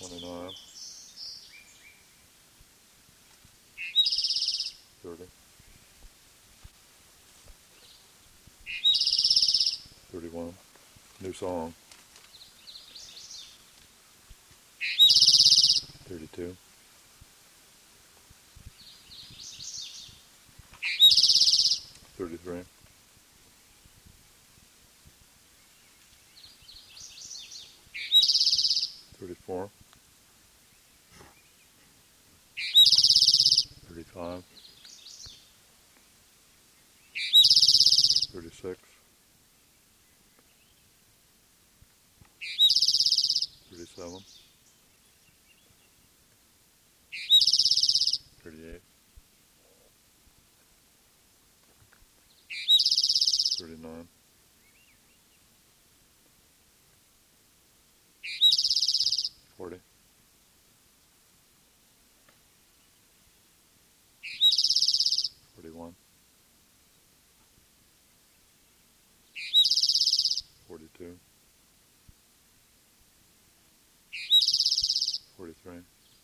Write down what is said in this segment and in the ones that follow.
29, 30, 31, new song, 32, 33, 34, 35, 36, 37, 38, 39, 40, 41, 42, 43,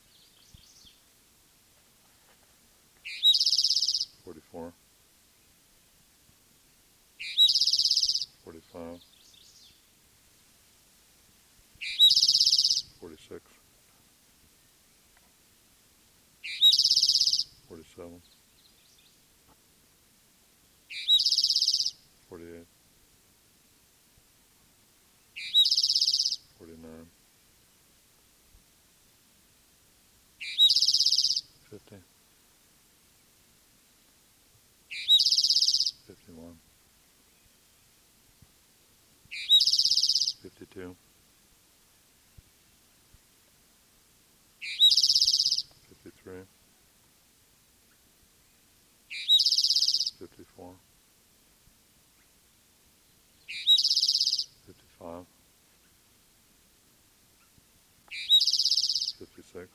44, 45, 46, 47, 48, 49, 50, 51, 52, 53, 54, 55, 56,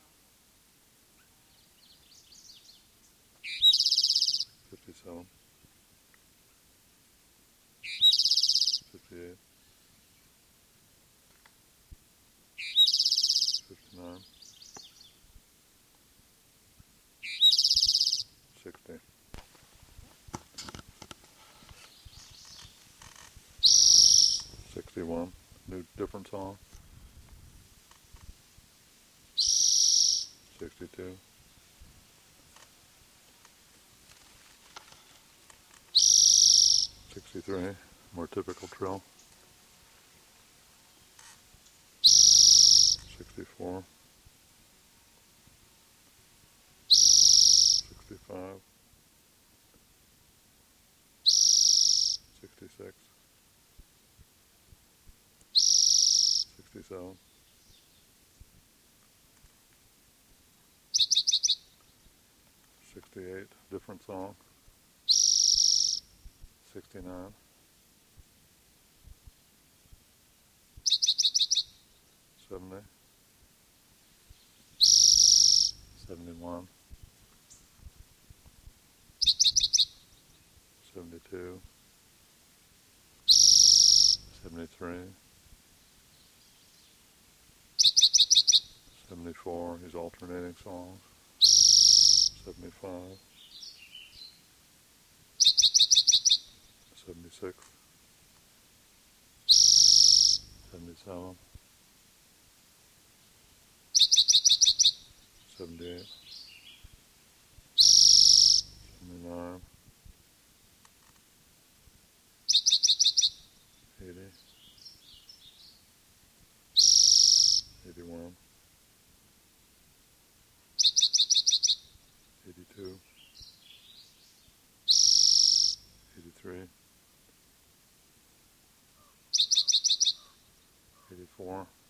57, 58, 59, 60, 61, new different song, 62, 63, more typical trill, 64, 65, 66, 67, 68, different song, 69, 70, 71, 72, 73, 74, he's alternating songs, 75, 76, 77, 78, 79, 80, 81, 82, 83, 84,